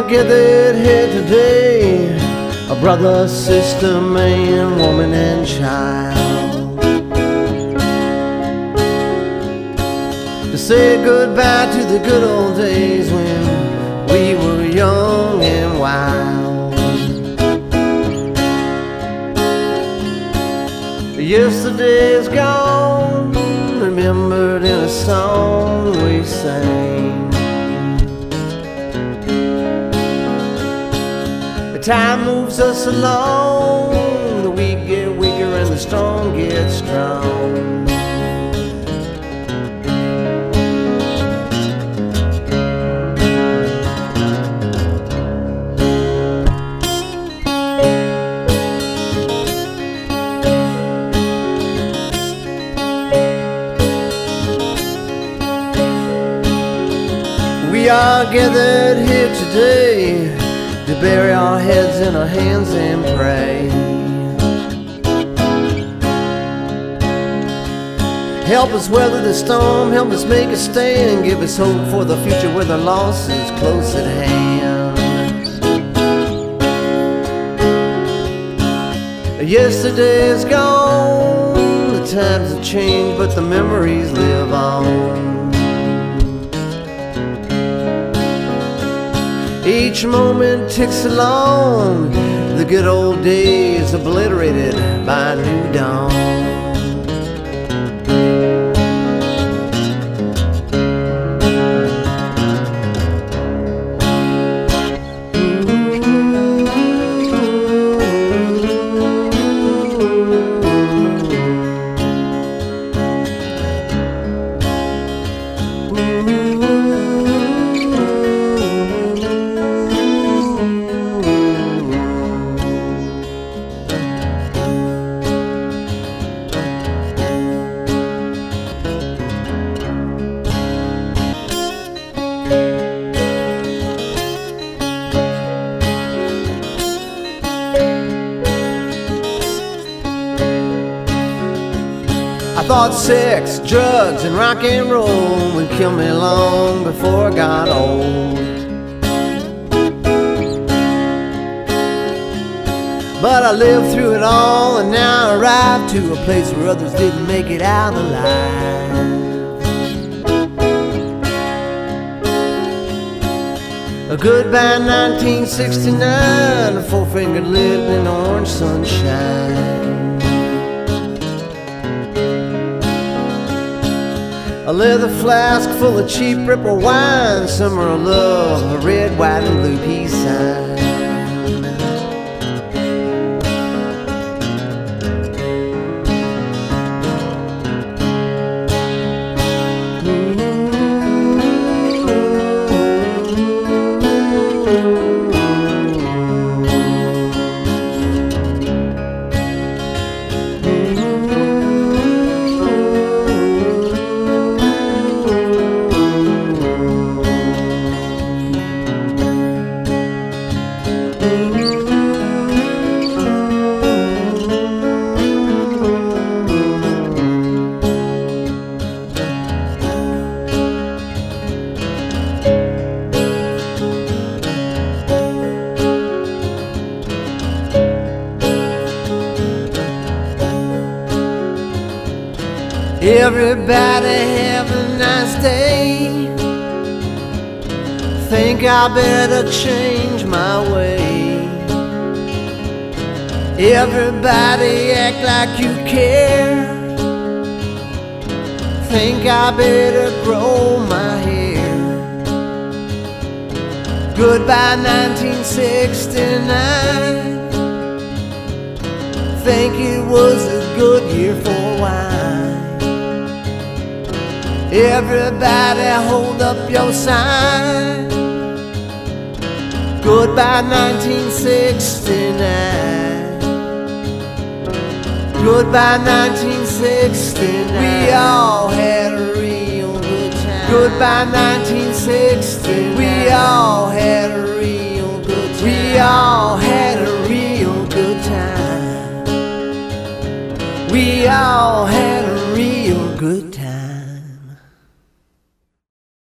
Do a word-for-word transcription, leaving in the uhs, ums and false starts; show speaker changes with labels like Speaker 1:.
Speaker 1: gathered here today, a brother, sister, man, woman, and child, to say goodbye to the good old days when we were young and wild. Yesterday's gone, remembered in a song we sang. Time moves us along, the weak get weaker and the strong get strong. We are gathered here today to bury our heads in our hands and pray. Help us weather the storm, help us make a stand, give us hope for the future where the loss is close at hand. Yesterday is gone, the times have changed, but the memories live on. Each moment ticks along, the good old days obliterated by a new dawn. I thought sex, drugs, and rock and roll would kill me long before I got old. But I lived through it all, and now I arrived to a place where others didn't make it out alive. A goodbye nineteen sixty-nine, a four-fingered lip in orange sunshine. A leather flask full of cheap Ripple wine, summer of love, a red, white, and blue peace sign. Everybody have a nice day. Think I better change my way. Everybody act like you care. Think I better grow my hair. Goodbye nineteen sixty-nine. Think it was a good year for wine. Everybody hold up your sign. Goodbye nineteen sixty-nine. Goodbye nineteen sixty-nine. We all had a real good time. Goodbye nineteen sixty-nine. We all had